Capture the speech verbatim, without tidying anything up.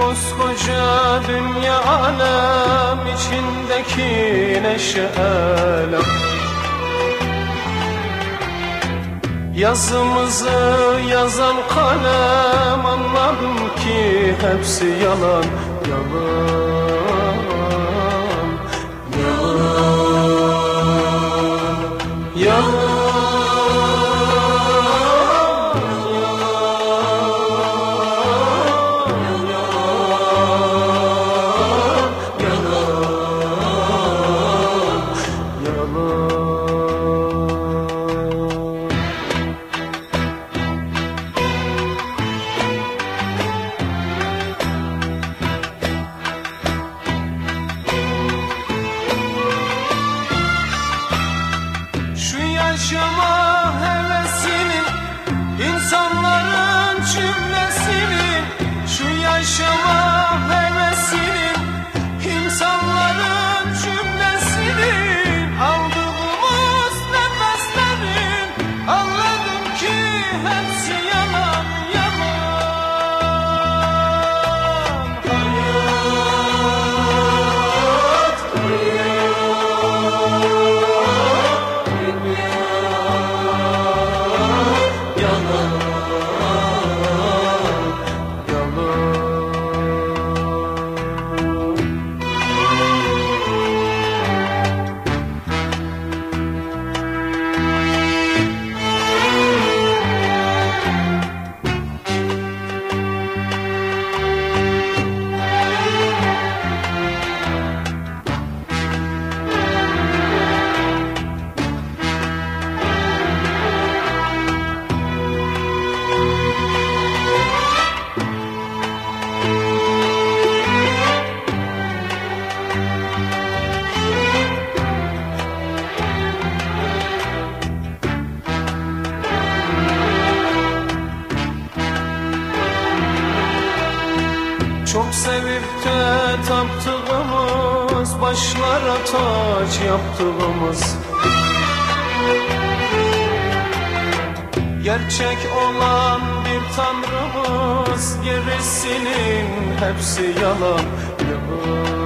Koskoca dünya alem içindeki neşe elem. Yazımızı yazan kalem, anladım ki hepsi yalan, yalan, yalan, yalan. Yaşama hevesinin, insanların cümlesinin, şu yaşama hevesinin, insanların cümlesinin, aldığımız nefeslerin, anladım ki hepsi yalan, yalan. Hayat, hayat. Çok sevip de taptığımız, başlara taç yaptığımız, gerçek olan bir tanrımız, gerisinin hepsi yalan, yalan.